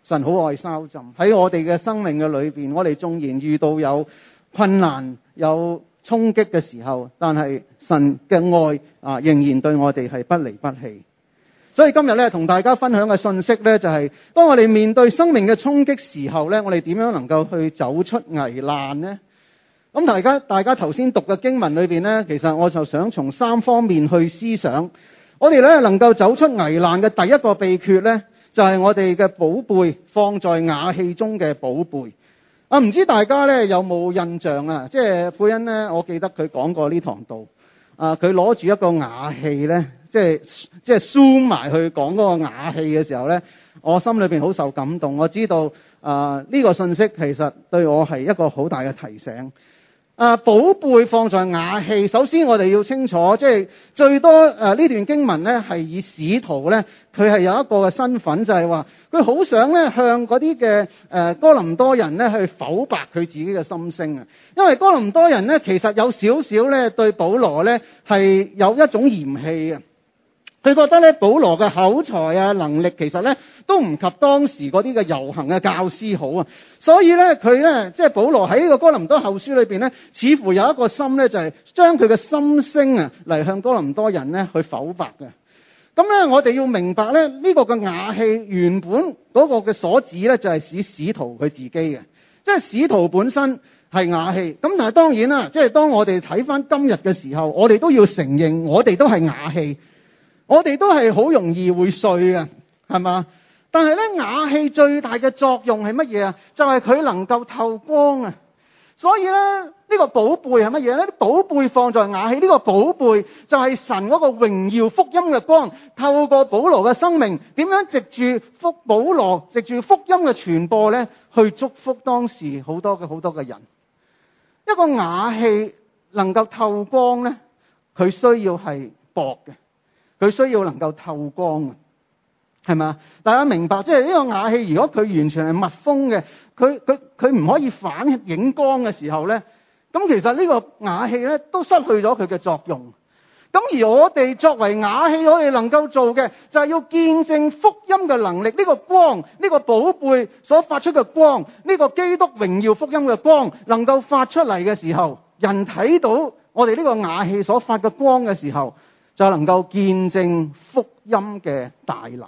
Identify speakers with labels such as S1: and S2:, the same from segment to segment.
S1: 神好愛燒浸喺我哋嘅生命嘅裏邊，我哋縱然遇到有困難、有衝擊嘅時候，但係神嘅愛仍然對我哋係不離不棄。所以今日咧同大家分享嘅信息咧，就係當我哋面對生命嘅衝擊時候咧，我哋點樣能夠去走出危難呢？咁大家頭先讀嘅經文裏邊咧，其實我就想從3方面去思想。我哋咧能夠走出危難嘅第一個秘訣咧，就係我哋嘅寶貝放在瓦器中嘅寶貝。唔知大家咧有冇印象啊？即係佩恩咧，我記得佢講過呢堂道。佢攞住一個瓦器咧，即係 zoom 埋去講嗰個瓦器嘅時候咧，我心裏邊好受感動。我知道呢個信息其實對我係一個好大嘅提醒。寶貝放在瓦器，首先我哋要清楚，即係最多呢段經文咧係以使徒咧，佢係有一個嘅身份，就係話佢好想咧向嗰啲嘅哥林多人咧去剖白佢自己嘅心聲啊。因為哥林多人咧其實有少少咧對保羅咧係有一種嫌棄嘅。佢覺得咧保羅嘅口才能力其實咧都唔及當時嗰啲嘅遊行嘅教師好啊，所以咧佢咧即係保羅喺呢個哥林多後書裏邊咧，似乎有一個心咧就係將佢嘅心聲嚟向哥林多人咧去剖白嘅。咁咧我哋要明白咧呢個嘅瓦器原本嗰個嘅所指咧就係使徒佢自己嘅，即係使徒本身係瓦器。咁但係當然啦，即係當我哋睇翻今日嘅時候，我哋都要承認我哋都係瓦器。我哋都係好容易會碎嘅，係嘛？但係咧，瓦器最大嘅作用係乜嘢啊？就係佢能夠透光啊！所以咧，呢個寶貝係乜嘢咧？啲寶貝放在瓦器，呢個寶貝就係神嗰個榮耀福音嘅光，透過保羅嘅生命，點樣藉住保羅藉住福音嘅傳播咧，去祝福當時好多嘅人。一個瓦器能夠透光咧，佢需要係薄嘅。佢需要能夠透光嘅，係咪？大家明白，即係呢個瓦器，如果佢完全係密封嘅，佢唔可以反映光嘅時候咧，咁其實呢個瓦器咧都失去咗佢嘅作用。咁而我哋作為瓦器，我哋能夠做嘅就係要見證福音嘅能力，呢個光，呢個寶貝所發出嘅光，呢個基督榮耀福音嘅光能夠發出嚟嘅時候，人睇到我哋呢個瓦器所發嘅光嘅時候，就能夠見證福音嘅大能。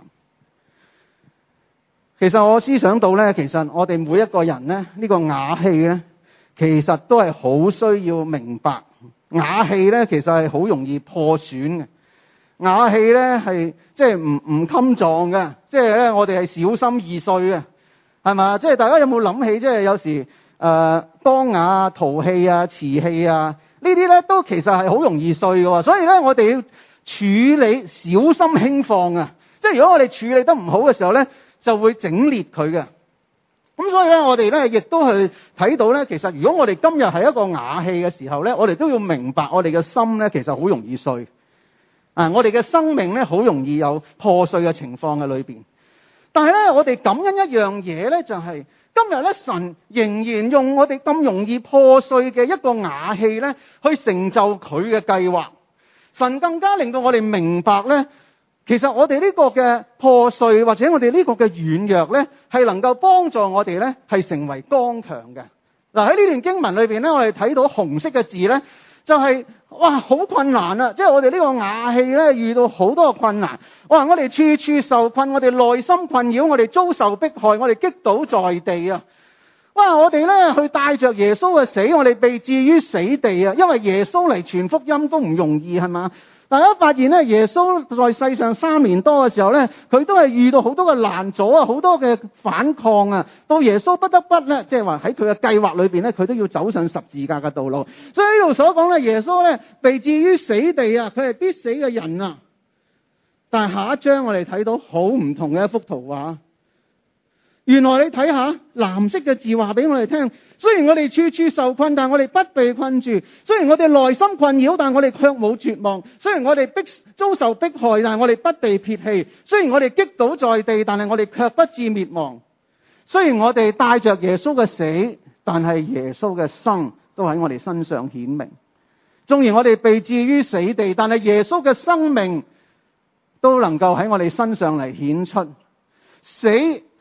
S1: 其實我思想到咧，其實我哋每一個人咧，呢個瓦器咧，其實都係好需要明白，瓦器咧其實係好容易破損嘅。瓦器咧係即係唔襟撞嘅，即係咧我哋係小心易碎嘅，係嘛？即係大家有冇諗起，即係有時當瓦、陶器啊、瓷器啊，呢啲咧都其實係好容易碎嘅，所以咧我哋要處理小心輕放啊！即係如果我哋處理得唔好嘅時候咧，就會整裂佢嘅。咁所以咧，我哋咧亦都去睇到咧，其實如果我哋今日係一個瓦器嘅時候咧，我哋都要明白我哋嘅心咧，其實好容易碎啊！我哋嘅生命咧，好容易有破碎嘅情況嘅裏邊。但係咧，我哋感恩一樣嘢咧，就係今日咧，神仍然用我哋咁容易破碎嘅一個瓦器咧，去成就佢嘅計劃。神更加令到我哋明白咧，其實我哋呢個嘅破碎或者我哋呢個嘅軟弱咧，係能夠幫助我哋咧係成為剛強嘅。嗱，喺呢段經文裏邊咧，我哋睇到紅色嘅字咧，就係哇好困難啊！即係我哋呢個瓦器咧遇到好多嘅困難，哇！我哋處處受困，我哋內心困擾，我哋遭受迫害，我哋擊倒在地啊！哇！我哋咧去帶着耶穌嘅死，我哋被置於死地啊！因為耶穌嚟傳福音都唔容易，係嘛？大家發現咧，耶穌在世上3年多嘅時候咧，佢都係遇到好多嘅難阻啊，好多嘅反抗啊，到耶穌不得不咧，即係話喺佢嘅計劃裏邊咧，佢都要走上十字架嘅道路。所以呢度所講咧，耶穌咧被置於死地啊，佢係必死嘅人啊。但係下一章我哋睇到好唔同嘅一幅圖畫。原來你睇下藍色嘅字話俾我哋聽，雖然我哋處處受困，但我哋不被困住；雖然我哋內心困擾，但我哋卻冇絕望；雖然我哋遭受迫害，但我哋不被撇棄；雖然我哋擊倒在地，但係我哋卻不致滅亡；雖然我哋帶着耶穌嘅死，但係耶穌嘅生都喺我哋身上顯明。縱然我哋被置於死地，但係耶穌嘅生命都能夠喺我哋身上嚟顯出。死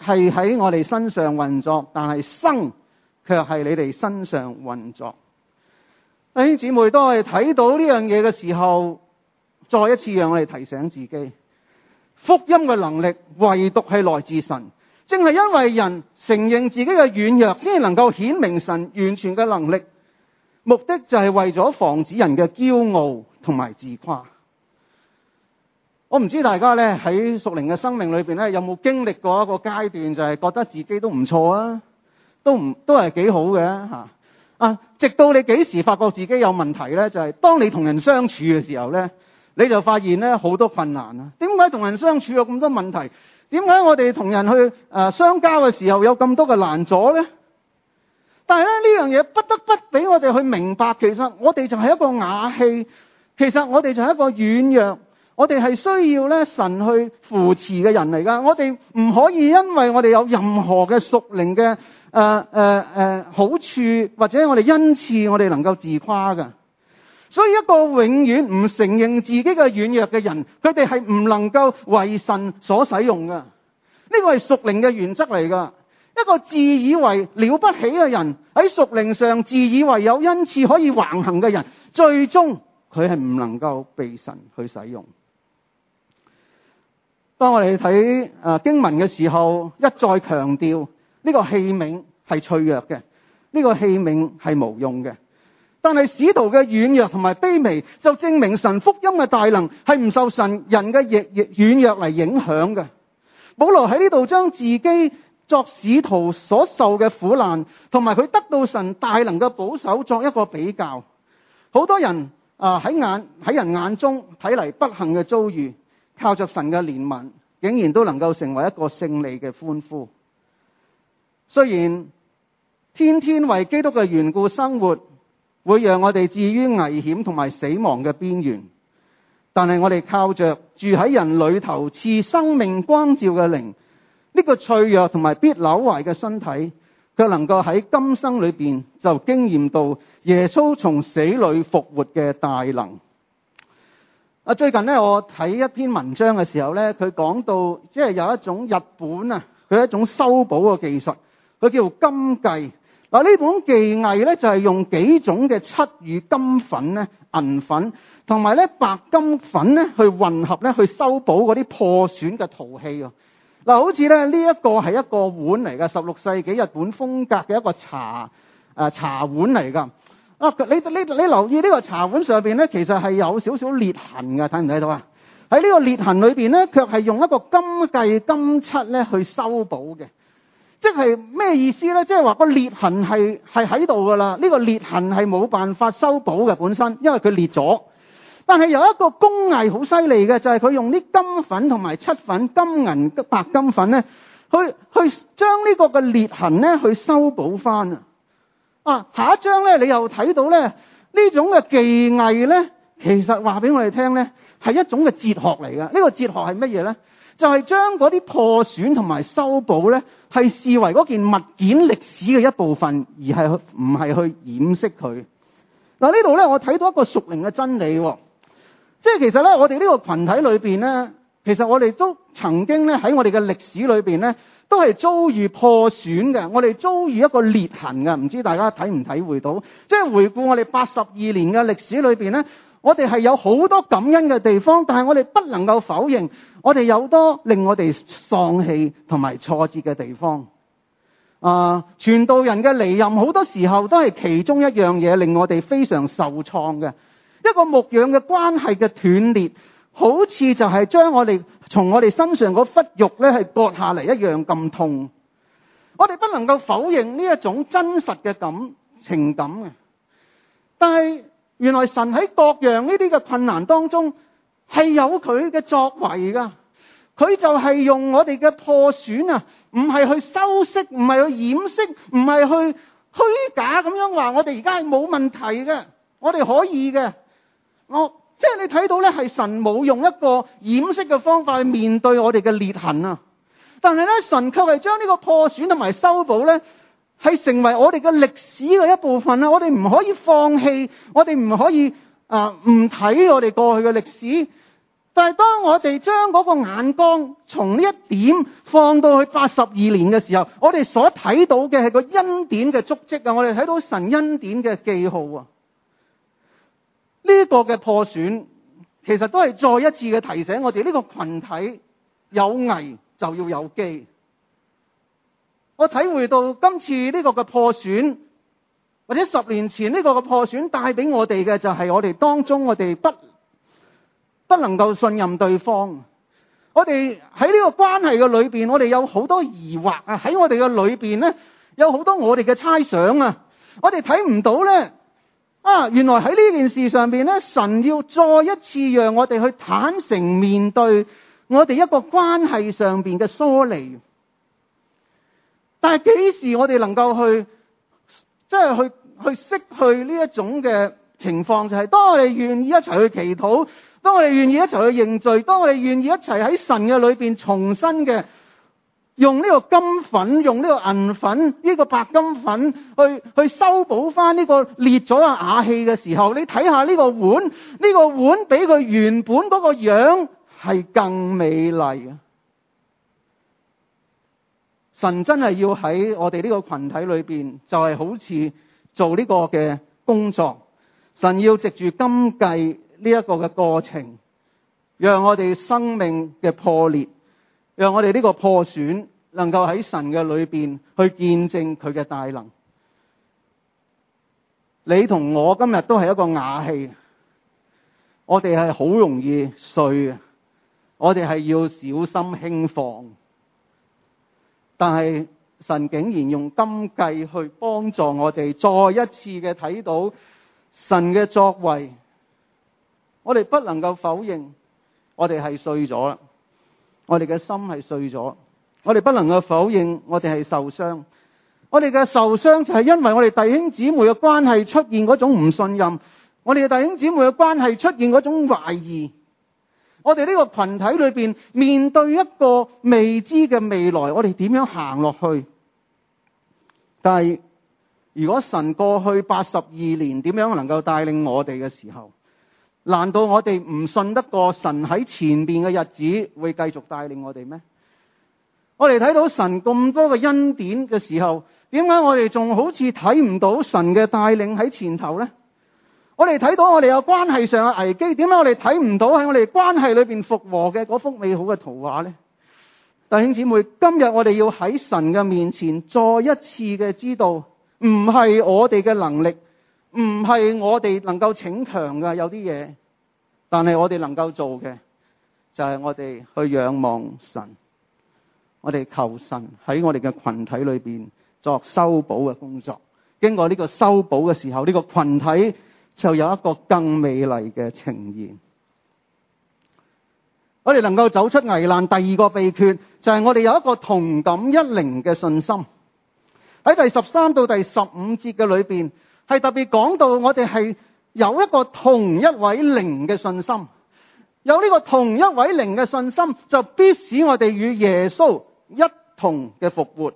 S1: 係喺我哋身上運作，但係生卻係你哋身上運作。弟兄姊妹，當我哋睇到呢樣嘢嘅時候，再一次讓我哋提醒自己，福音嘅能力唯獨係來自神。正係因為人承認自己嘅軟弱，先至能夠顯明神完全嘅能力。目的就係為咗防止人嘅驕傲同埋自誇。我唔知大家咧喺屬靈嘅生命裏邊咧，有冇經歷過一個階段，就係覺得自己都唔錯啊，都係幾好嘅吓。直到你幾時發覺自己有問題咧？就係當你同人相處嘅時候咧，你就發現咧好多困難啊。點解同人相處有咁多問題？點解我哋同人去相交嘅時候有咁多嘅難阻咧？但係咧呢樣嘢不得不俾我哋去明白，其實我哋就係一個瓦器，其實我哋就係一個軟弱。我哋係需要咧神去扶持嘅人嚟噶，我哋唔可以因為我哋有任何嘅屬靈嘅好處或者我哋恩賜，我哋能夠自誇噶。所以一個永遠唔承認自己嘅軟弱嘅人，佢哋係唔能夠為神所使用噶。呢個係屬靈嘅原則嚟噶。一個自以為了不起嘅人，喺屬靈上自以為有恩賜可以橫行嘅人，最終佢係唔能夠被神去使用。當我哋睇經文嘅時候，一再強調呢個器皿係脆弱嘅，呢個器皿係無用嘅。但係使徒嘅軟弱同埋卑微，就證明神福音嘅大能係唔受人嘅軟弱嚟影響嘅。保羅喺呢度將自己作使徒所受嘅苦難，同埋佢得到神大能嘅保守作一個比較。好多人喺人眼中睇嚟不幸嘅遭遇，靠着神嘅憐憫，竟然都能夠成為一個勝利嘅歡呼。雖然天天為基督嘅緣故生活，會讓我哋置於危險同埋死亡嘅邊緣，但係我哋靠着住喺人裏頭賜生命光照嘅靈，呢個脆弱同埋必朽壞嘅身體，卻能夠喺今生裏邊就經驗到耶穌從死裏復活嘅大能。最近咧，我睇一篇文章嘅時候咧，佢講到即係有一種日本佢一種修補嘅技術，佢叫金繼。嗱，呢本技藝咧就係用幾種嘅漆與金粉咧、銀粉同埋咧白金粉咧去混合咧去修補嗰啲破損嘅陶器。嗱，好似咧呢一個係一個碗嚟嘅，16世紀日本風格嘅一個茶碗嚟㗎。你留意呢個茶碗上邊咧，其實係有少少裂痕嘅，睇唔睇到啊？喺呢個裂痕裏邊咧，卻係用一個金繼金漆咧去修補嘅。即係咩意思咧？即係話個裂痕係喺度噶啦，呢個裂痕係冇辦法修補嘅本身，因為佢裂咗。但係有一個工藝好犀利嘅，就係佢用啲金粉同埋漆粉、金銀白金粉咧，去將呢個嘅裂痕咧去修補翻啊！下一章咧，你又睇到咧呢種嘅技藝咧，其實話俾我哋聽咧，係一種嘅哲學嚟嘅。呢個哲學係乜嘢咧？就係將嗰啲破損同埋修補咧，係視為嗰件物件歷史嘅一部分，而係唔係去掩飾佢。嗱，呢度咧，我睇到一個屬靈嘅真理，即係其實咧，我哋呢個群體裏邊咧，其實我哋都曾經咧喺我哋嘅歷史裏邊咧，都係遭遇破損嘅，我哋遭遇一個裂痕嘅，唔知大家體唔體會到？即係回顧我哋82年嘅歷史裏邊咧，我哋係有好多感恩嘅地方，但係我哋不能夠否認，我哋有多令我哋喪氣同埋挫折嘅地方。傳道人嘅離任好多時候都係其中一樣嘢令我哋非常受創嘅。一個牧養嘅關係嘅斷裂，好似就係將我哋從我哋身上嗰忽肉咧係割下嚟一樣咁痛。我哋不能夠否認呢一種真實嘅情感嘅。但係原來神喺各樣呢啲嘅困難當中係有佢嘅作為㗎。佢就係用我哋嘅破損啊，唔係去修飾，唔係去掩飾，唔係去虛假咁樣話我哋而家係冇問題嘅，我哋可以嘅。即係你睇到咧，係神冇用一個掩飾嘅方法去面對我哋嘅裂痕啊。但係咧，神卻係將呢個破損同埋修補咧，係成為我哋嘅歷史嘅一部分啊。我哋唔可以放棄，我哋唔可以唔睇我哋過去嘅歷史。 但係當我哋將嗰個眼光從呢一點放到去82年嘅時候，我哋所睇到嘅係個恩典嘅足跡啊！我哋睇到神恩典嘅記號啊！呢個嘅破損，其實都係再一次嘅提醒我哋呢個群體有危就要有機。我體會到今次呢個嘅破損，或者10年前呢個嘅破損帶俾我哋嘅就係我哋當中我哋不能夠信任對方。我哋喺呢個關係嘅裏邊，我哋有好多疑惑啊！喺我哋嘅裏邊呢，有好多我哋嘅猜想啊！我哋睇唔到呢，原來喺呢件事上邊呢，神要再一次讓我哋去坦誠面對我哋一個關係上邊嘅疏離。但係幾時我哋能夠去釋去呢一種嘅情況，就係當我哋願意一齊去祈禱，當我哋願意一齊去認罪，當我哋願意一齊喺神嘅裏邊重新嘅用呢個金粉，用呢個銀粉，呢個白金粉去修補翻呢個裂咗嘅瓦器嘅時候，你睇下呢個碗，呢個碗比佢原本嗰個樣係更美麗啊！神真係要喺我哋呢個群體裏邊，就係好似做呢個嘅工作。神要藉住今季呢一個嘅過程，讓我哋生命嘅破裂，讓我哋呢個破損能夠喺神嘅裏邊去見證佢嘅大能。你同我今日都係一個瓦器，我哋係好容易碎，我哋係要小心輕放。但係神竟然用今季去幫助我哋再一次嘅睇到神嘅作為。我哋不能夠否認我哋係碎咗啦，我哋嘅心係碎咗。我哋不能夠否認我哋係受傷。我哋嘅受傷就係因為我哋弟兄姊妹嘅關係出現嗰種唔信任，我哋嘅弟兄姊妹嘅關係出現嗰種懷疑。我哋呢個群體裏邊面對一個未知嘅未來，我哋點樣行落去？但係如果神過去82年點樣能夠帶領我哋嘅時候，難道我哋唔信得過神喺前邊嘅日子會繼續帶領我哋咩？我哋睇到神咁多嘅恩典嘅時候，點解我哋仲好似睇唔到神嘅帶領喺前頭呢？我哋睇到我哋有關係上嘅危機，點解我哋睇唔到喺我哋關係裏邊復和嘅嗰幅美好嘅圖畫呢？弟兄姊妹，今日我哋要喺神嘅面前再一次嘅知道，唔係我哋嘅能力，唔係我哋能夠逞強嘅有啲嘢，但係我哋能夠做嘅就係我哋去仰望神，我哋求神喺我哋嘅群體裏邊作修補嘅工作。經過呢個修補嘅時候，呢個群體就有一個更美麗嘅呈現。我哋能夠走出危難，第二個秘訣就係我哋有一個同感一靈嘅信心。喺第13到第15節嘅裏邊，係特別講到我哋係有一個同一位靈嘅信心。有呢個同一位靈嘅信心，就必使我哋與耶穌一同嘅復活。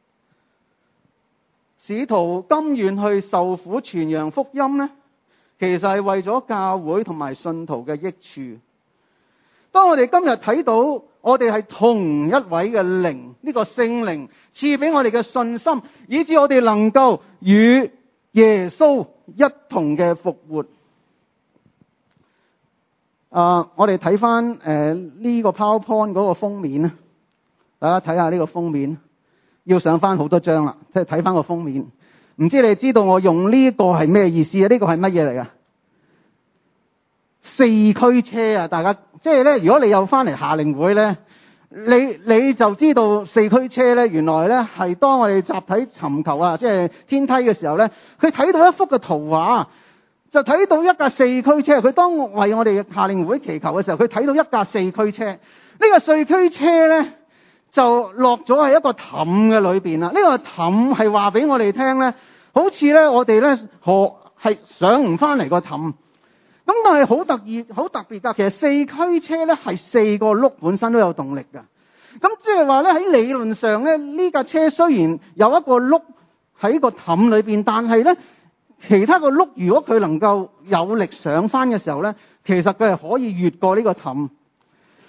S1: 使徒甘願去受苦傳揚福音呢，其實係為咗教會同埋信徒嘅益處。當我哋今日睇到我哋係同一位嘅靈，呢個聖靈賜俾我哋嘅信心，以致我哋能夠與耶穌一同嘅復活。我哋睇翻呢個 PowerPoint 嗰個封面啦，大家睇下呢個封面，要上翻好多張啦，即係睇翻個封面。唔知你知道我用呢個係咩意思啊？呢個係乜嘢嚟噶？四驅車啊！大家即係咧，如果你有翻嚟夏令會咧，你就知道四驅車咧，原來咧係當我哋集體尋求啊，即係天梯嘅時候咧，佢睇到一幅嘅圖畫，就睇到一架四驅車。佢當為我哋夏令會祈求嘅時候，佢睇到一架四驅車。呢個四驅車咧就落咗喺一個氹嘅裏邊啦。呢個氹係話俾我哋聽咧，好似咧我哋咧係上唔翻嚟個氹。咁但係好特別㗎，其實四驅車咧係4個轆本身都有動力㗎。咁即係話咧，喺理論上咧，呢架車雖然有一個轆喺個氹裏邊，但係咧其他個轆如果佢能夠有力上翻嘅時候咧，其實佢係可以越過呢個氹，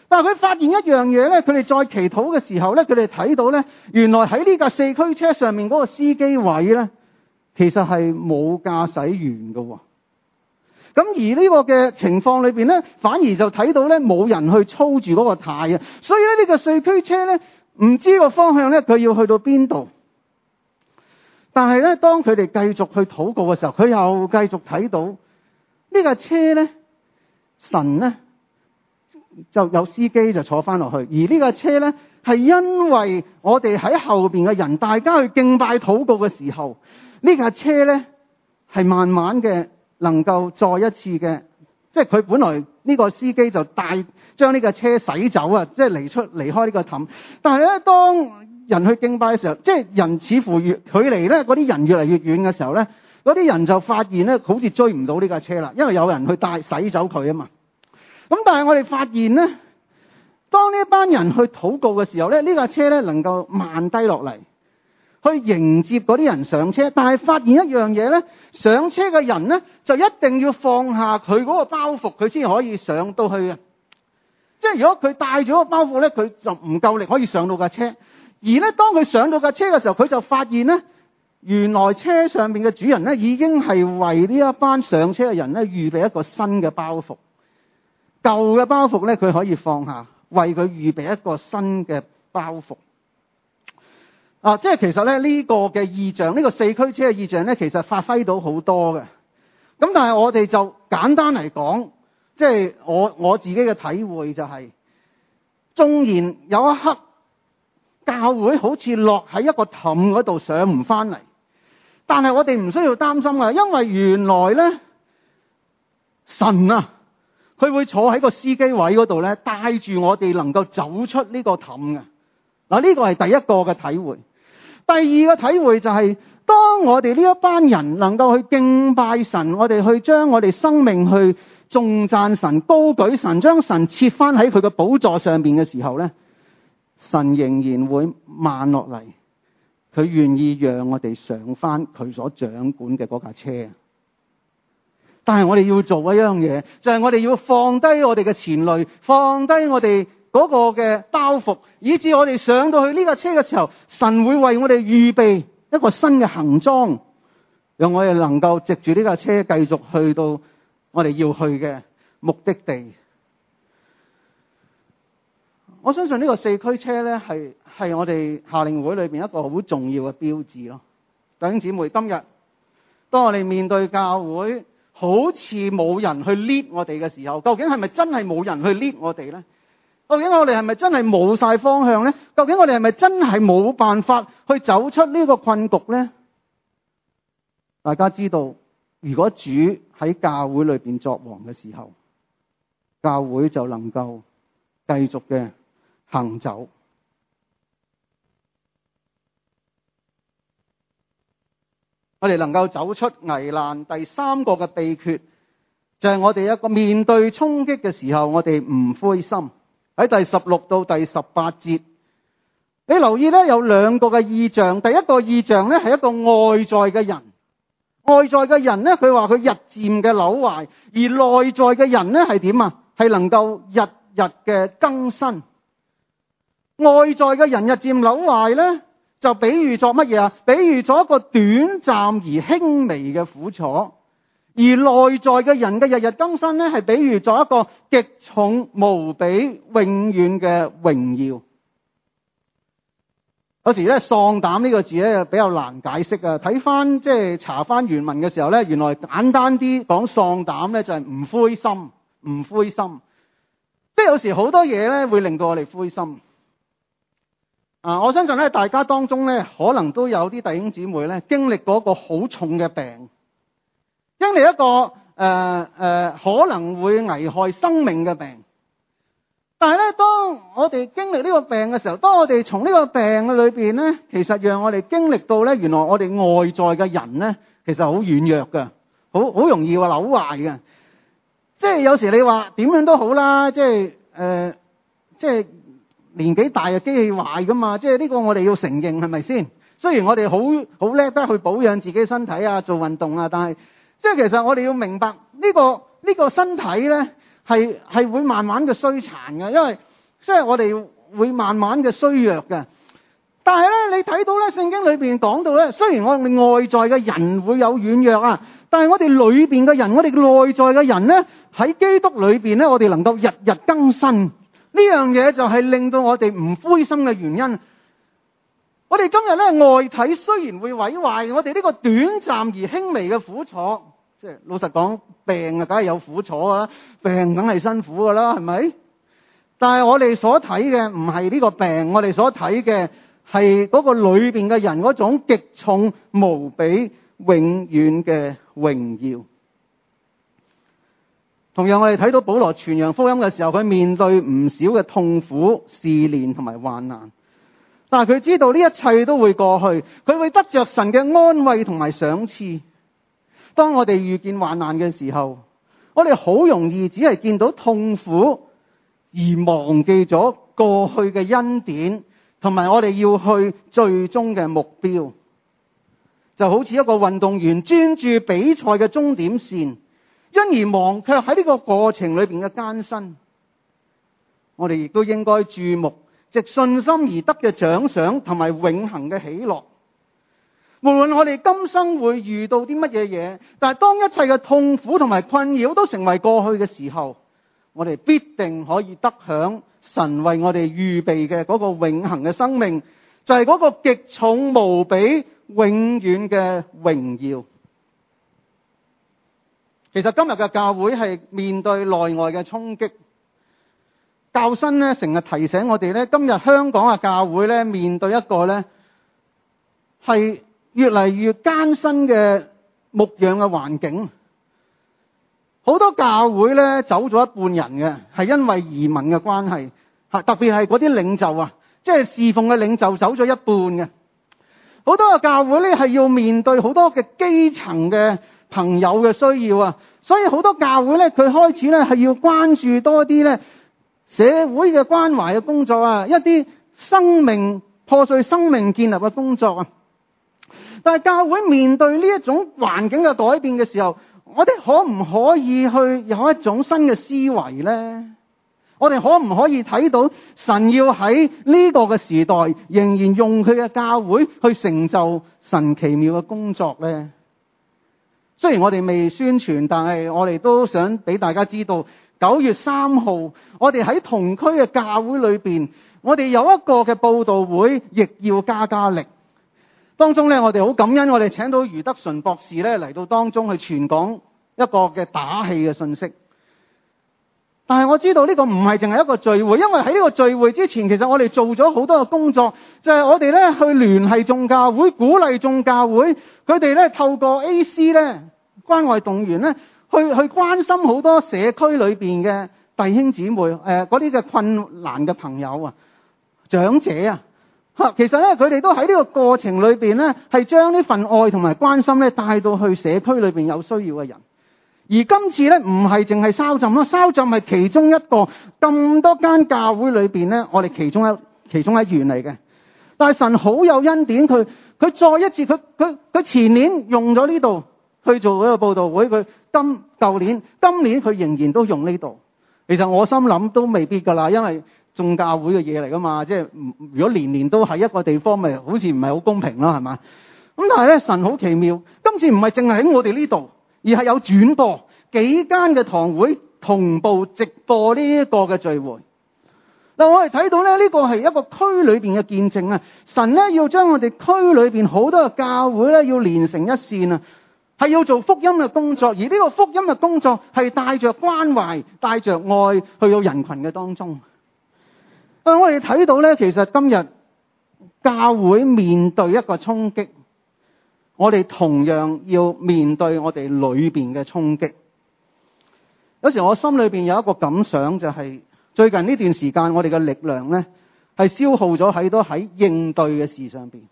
S1: 但係佢發現一樣嘢咧，佢哋再祈禱嘅時候咧，佢哋睇到咧，原來喺呢架四驅車上面嗰個司機位咧，其實係冇駕駛員㗎喎。咁而呢個嘅情況裏邊咧，反而就睇到咧冇人去操住嗰個軚啊，所以咧呢個四驅車咧唔知個方向咧，佢要去到邊度。但係咧，當佢哋繼續去禱告嘅時候，佢又繼續睇到呢架車咧，神咧就有司機就坐翻落去，而呢架車咧係因為我哋喺後邊嘅人，大家去敬拜禱告嘅時候，呢架車咧係慢慢嘅能夠再一次嘅，即係佢本來呢個司機就將呢架車駛走啊，即係離開呢個氹。但係咧，當人去敬拜嘅時候，即係人似乎距離咧嗰啲人越嚟越遠嘅時候咧，嗰啲人就發現咧好似追唔到呢架車啦，因為有人去駛走佢啊嘛。咁但係我哋發現咧，當呢班人去禱告嘅時候咧，呢架車咧能夠慢低落嚟，去迎接嗰啲人上車。但係發現一樣嘢咧，上車嘅人咧就一定要放下佢嗰個包袱，佢先可以上到去嘅。即係如果佢帶住個包袱咧，佢就唔夠力可以上到架車。而咧，當佢上到架車嘅時候，佢就發現咧，原來車上面嘅主人咧已經係為呢一班上車嘅人咧預備一個新嘅包袱。舊嘅包袱咧，佢可以放下，為佢預備一個新嘅包袱。即係其實咧呢個嘅異象，呢個四驅車嘅異象咧，其實發揮到好多嘅。咁但係我哋就簡單嚟講，即係我自己嘅體會就係，縱然有一刻教會好似落喺一個氹嗰度上唔翻嚟，但係我哋唔需要擔心啊，因為原來咧神啊，佢會坐喺個司機位嗰度咧，帶住我哋能夠走出呢個氹嘅。嗱，呢個係第一個嘅體會。第二個體會就係，當我哋呢一班人能夠去敬拜神，我哋去將我哋生命去頌讚神、高舉神，將神設翻喺佢嘅寶座上邊嘅時候咧，神仍然會慢落嚟，佢願意讓我哋上翻佢所掌管嘅嗰架車。但係我哋要做一樣嘢，就係我哋要放低我哋嘅前慮，放低我哋嗰個嘅包袱，以至我哋上到去呢架車嘅時候，神會為我哋預備一個新嘅行裝，讓我哋能夠藉住呢架車繼續去到我哋要去嘅目的地。我相信呢個四驅車咧係我哋夏令會裏邊一個好重要嘅標誌咯。弟兄姊妹，今日當我哋面對教會好似冇人去 lead 我哋嘅時候，究竟係咪真係冇人去 lead 我哋咧？究竟我哋係咪真係冇晒方向咧？究竟我哋係咪真係冇辦法去走出呢個困局咧？大家知道，如果主喺教會裏邊作王嘅時候，教會就能夠繼續嘅行走。我哋能夠走出危難，第三個嘅秘訣就係我哋一個面對衝擊嘅時候，我哋唔灰心。喺第16到第18節，你留意咧有兩個嘅異象。第一個異象咧係一個外在嘅人，外在嘅人咧佢話佢日漸嘅朽壞，而內在嘅人咧係點啊？係能夠日日嘅更新。外在嘅人日漸朽壞咧，就比喻作乜嘢啊？比喻咗一個短暫而輕微嘅苦楚。而內在嘅人嘅日日更新咧，係比喻咗一個極重無比永遠嘅榮耀。有時咧喪膽呢個字咧比較難解釋啊。睇翻即係查翻原文嘅時候咧，原來簡單啲講喪膽咧就係唔灰心，唔灰心。即係有時好多嘢咧會令到我哋灰心。我相信咧大家當中咧可能都有啲弟兄姊妹咧經歷過一個好重嘅病。經歷一個可能會危害生命嘅病，但係咧，當我哋經歷呢個病嘅時候，當我哋從呢個病嘅裏邊咧，其實讓我哋經歷到咧，原來我哋外在嘅人咧，其實好軟弱嘅，好容易話扭壞嘅。即係有時你話點樣都好啦，即係年紀大嘅機器壞噶嘛，即係呢個我哋要承認，係咪先？雖然我哋好叻得去保養自己身體啊，做運動啊，但係即係其實我哋要明白呢個身體咧係會慢慢嘅衰殘嘅，因為即係我哋會慢慢嘅衰弱嘅。但係咧，你睇到咧，聖經裏邊講到咧，雖然我哋外在嘅人會有軟弱啊，但係我哋裏邊嘅人，我哋內在嘅人咧，喺基督裏邊咧，我哋能夠日日更新。呢樣嘢就係令到我哋唔灰心嘅原因。我哋今日咧，外體雖然會毀壞，我哋呢個短暫而輕微嘅苦楚，即係老實講，病啊梗係有苦楚㗎啦，病梗係辛苦㗎啦，係咪？但係我哋所睇嘅唔係呢個病，我哋所睇嘅係嗰個裏邊嘅人嗰種極重無比永遠嘅榮耀。同樣我哋睇到保羅傳揚福音嘅時候，佢面對唔少嘅痛苦、試煉同埋患難，但係佢知道呢一切都會過去，佢會得着神嘅安慰同埋賞賜。當我哋遇見患難嘅時候，我哋好容易只係見到痛苦，而忘記咗過去嘅恩典，同埋我哋要去最終嘅目標。就好似一個運動員專注比賽嘅終點線，因而忘卻喺呢個過程裏邊嘅艱辛。我哋亦都應該注目藉信心而得嘅獎賞同埋永恆嘅喜樂。無論我哋今生會遇到啲乜嘢嘢，但係當一切嘅痛苦同埋困擾都成為過去嘅時候，我哋必定可以得享神為我哋預備嘅嗰個永恆嘅生命，就係嗰個極重無比永遠嘅榮耀。其實今日嘅教會係面對內外嘅衝擊。教新咧成日提醒我哋咧，今日香港嘅教會咧面對一個咧係越嚟越艱辛嘅牧養嘅環境。好多教會咧走咗一半人嘅，係因為移民嘅關係，特別係嗰啲領袖啊，即係侍奉嘅領袖走咗一半嘅。好多嘅教會咧係要面對好多嘅基層嘅朋友嘅需要啊，所以好多教會咧佢開始咧係要關注多啲咧社會嘅關懷嘅工作啊，一啲生命破碎生命建立嘅工作啊。但係教會面對呢一種環境嘅改變嘅時候，我哋可唔可以去有一種新嘅思維呢？我哋可唔可以睇到神要喺呢個嘅時代仍然用佢嘅教會去成就神奇妙嘅工作呢？雖然我哋未宣傳，但係我哋都想俾大家知道，9月3號我哋喺同區嘅教會裏邊，我哋有一個嘅佈道會，亦要加力。當中咧，我哋好感恩，我哋請到余德純博士咧嚟到當中去傳講一個嘅打氣嘅信息。但係我知道呢個唔係淨係一個聚會，因為喺呢個聚會之前，其實我哋做咗好多嘅工作，就係我哋咧去聯繫眾教會，鼓勵眾教會，佢哋咧透過 AC 咧關愛動員咧，去關心好多社區裏邊嘅弟兄姊妹，嗰啲嘅困難嘅朋友啊、長者啊。其實咧，佢哋都喺呢個過程裏邊咧，係將呢份愛同埋關心咧帶到去社區裏邊有需要嘅人。而今次咧唔係淨係燒浸咯，燒浸係其中一個咁多間教會裏邊咧，我哋其中一員嚟嘅。但係神好有恩典，佢再一次佢前年用咗呢度去做嗰個佈道會，佢今年佢仍然都用呢度。其實我心諗都未必㗎啦，因為眾教會嘅嘢嚟㗎嘛，即係如果年年都喺一個地方，咪好似唔係好公平啦，係嘛？咁但係咧，神好奇妙，今次唔係淨係喺我哋呢度，而係有轉播幾間嘅堂會同步直播呢一個嘅聚會。嗱，我哋睇到咧，呢個係一個區裏邊嘅見證啊！神咧要將我哋區裏邊好多嘅教會咧要連成一線啊，係要做福音嘅工作，而呢個福音嘅工作係帶着關懷、帶着愛去到人群嘅當中。我哋睇到咧，其實今日教會面對一個衝擊，我哋同樣要面對我哋裏邊嘅衝擊。有時我心裏邊有一個感想，就係最近呢段時間我哋嘅力量咧係消耗咗喺應對嘅事上邊。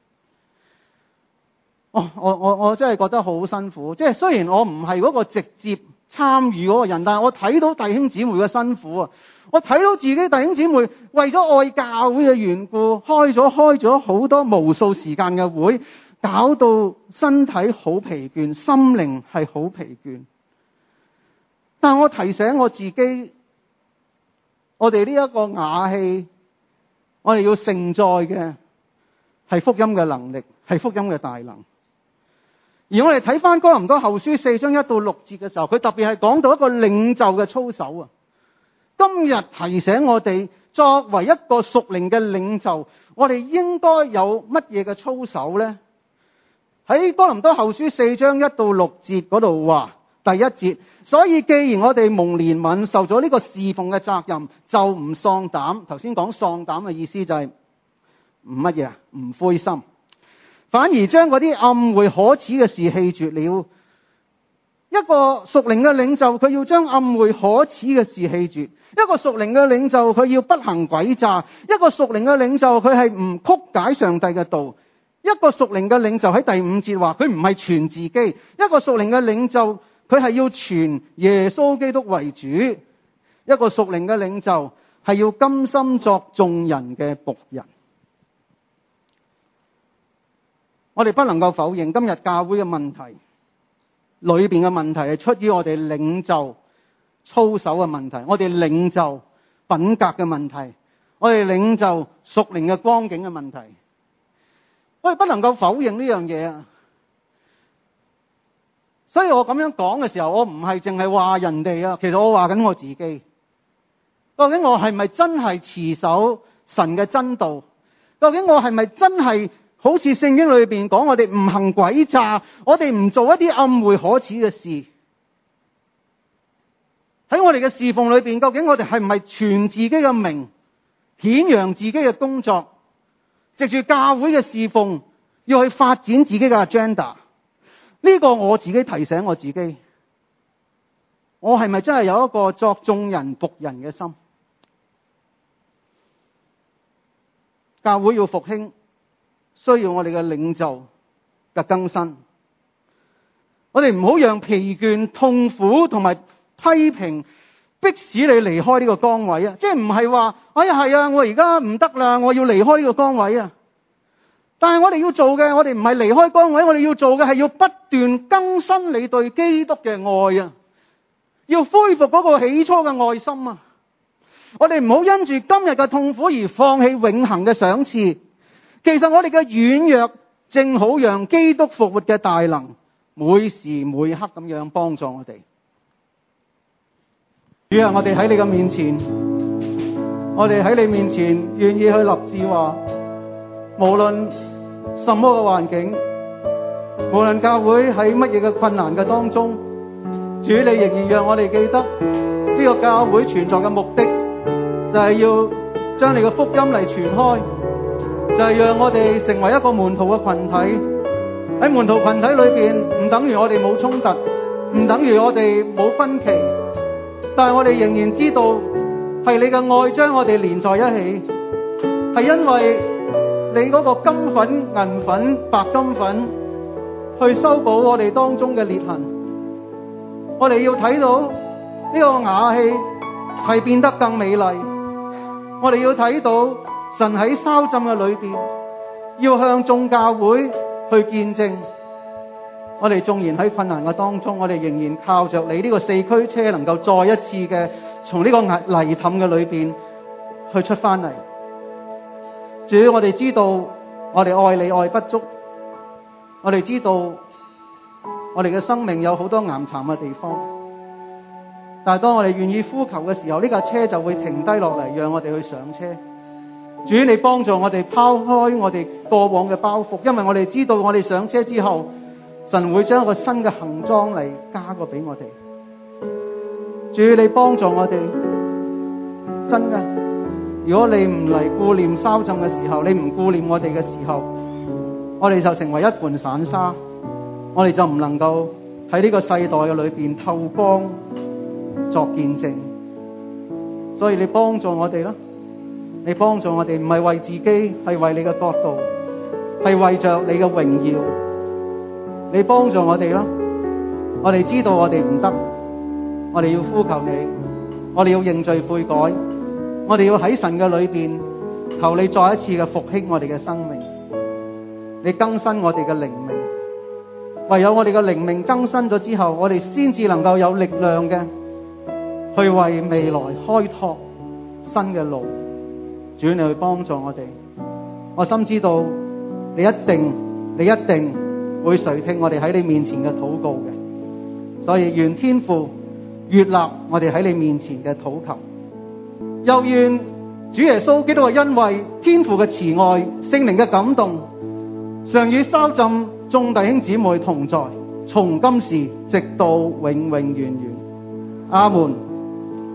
S1: 我真係覺得好辛苦。即係雖然我唔係嗰個直接參與嗰個人，但係我睇到弟兄姊妹嘅辛苦啊！我睇到自己弟兄姊妹為咗愛教會嘅緣故，開咗好多無數時間嘅會，搞到身體好疲倦，心靈係好疲倦。但我提醒我自己， 我哋呢一個瓦器，我哋要承載嘅係福音嘅能力，係福音嘅大能。而我哋睇翻哥林多後書4章1到6節嘅時候，佢特別係講到一個領袖嘅操守啊。今日提醒我哋，作為一個屬靈嘅領袖，我哋應該有乜嘢嘅操守呢？喺哥林多後書4章1到6節嗰度話，第1節，所以既然我哋蒙憐憫，受咗呢個侍奉嘅責任，就唔喪膽。頭先講喪膽嘅意思就係唔乜嘢啊？唔灰心，反而將嗰啲暗晦可恥嘅事棄絕了。一個屬靈嘅領袖，佢要將暗晦可恥嘅事棄絕；一個屬靈嘅領袖，佢要不行詭詐；一個屬靈嘅領袖，佢係唔曲解上帝嘅道；一個屬靈嘅領袖喺第5節話，佢唔係傳自己；一個屬靈嘅領袖，佢係要傳耶穌基督為主；一個屬靈嘅領袖係要甘心作眾人嘅僕人。我哋不能夠否認今日教會嘅問題，裏邊嘅問題係出於我哋領袖操守嘅問題，我哋領袖品格嘅問題，我哋領袖屬靈嘅光景嘅問題。我哋不能夠否認呢樣嘢啊！所以我咁樣講嘅時候，我唔係淨係話人哋啊，其實我話緊我自己。究竟我係咪真係持守神嘅真道？究竟我係咪真係好似聖經裏邊講，我哋唔行詭詐，我哋唔做一啲暗晦可恥嘅事？喺我哋嘅侍奉裏邊，究竟我哋係唔係傳自己嘅名，顯揚自己嘅工作，藉住教會嘅侍奉要去發展自己嘅 agenda？ 呢個我自己提醒我自己，我係咪真係有一個作眾人僕人嘅心？教會要復興，需要我哋嘅領袖嘅更新。我哋唔好讓疲倦、痛苦同埋批評迫使你離開呢個崗位啊！即係唔係話，哎呀係啊，我而家唔得啦，我要離開呢個崗位啊！但係我哋要做嘅，我哋唔係離開崗位，我哋要做嘅係要不斷更新你對基督嘅愛啊！要恢復嗰個起初嘅愛心啊！我哋唔好因住今日嘅痛苦而放棄永恆嘅賞賜。其實我哋嘅軟弱正好讓基督復活嘅大能每時每刻咁樣幫助我哋。主啊，我哋喺你嘅面前，我哋喺你面前願意去立志話，無論什麼嘅環境，無論教會喺乜嘢嘅困難嘅當中，主你仍然讓我哋記得呢個教會存在嘅目的，就係要將你嘅福音嚟傳開，就係讓我哋成為一個門徒嘅群體。喺門徒群體裏邊，唔等於我哋冇衝突，唔等於我哋冇分歧，但係我哋仍然知道係你嘅愛將我哋連在一起，係因為你嗰個金粉、銀粉、白金粉去修補我哋當中嘅裂痕。我哋要睇到呢個瓦器係變得更美麗，我哋要睇到神喺燒浸嘅裏邊要向眾教會去見證。我哋縱然喺困難嘅當中，我哋仍然靠着你呢個4驅車能夠再一次嘅從呢個泥凼嘅裏邊去出翻嚟。主，我哋知道我哋愛你愛不足，我哋知道我哋嘅生命有好多岩巉嘅地方，但係當我哋願意呼求嘅時候，呢架車就會停低落嚟，讓我哋去上車。主，你幫助我哋拋開我哋過往嘅包袱，因為我哋知道我哋上車之後，神會將一個新嘅行裝嚟加過俾我哋。主，你幫助我哋，真嘅，如果你唔嚟顧念燒浸嘅時候，你唔顧念我哋嘅時候，我哋就成為一盤散沙，我哋就唔能夠喺呢個世代嘅裏邊透光作見證。所以你幫助我哋啦，你幫助我哋，唔係為自己，係為你嘅國度，係為着你嘅榮耀。你幫助我哋啦，我哋知道我哋唔得，我哋要呼求你，我哋要認罪悔改，我哋要喺神嘅裏邊求你再一次嘅復興我哋嘅生命，你更新我哋嘅靈命。唯有我哋嘅靈命更新咗之後，我哋先至能夠有力量嘅去為未來開拓新嘅路。主，你去幫助我哋。我深知道你一定會垂聽我哋喺你面前嘅禱告嘅，所以願天父悅納我哋喺你面前嘅禱求，又願主耶穌基督嘅恩惠、天父嘅慈愛、聖靈嘅感動，常與稍浸眾弟兄姊妹同在，從今時直到永永遠遠。阿門。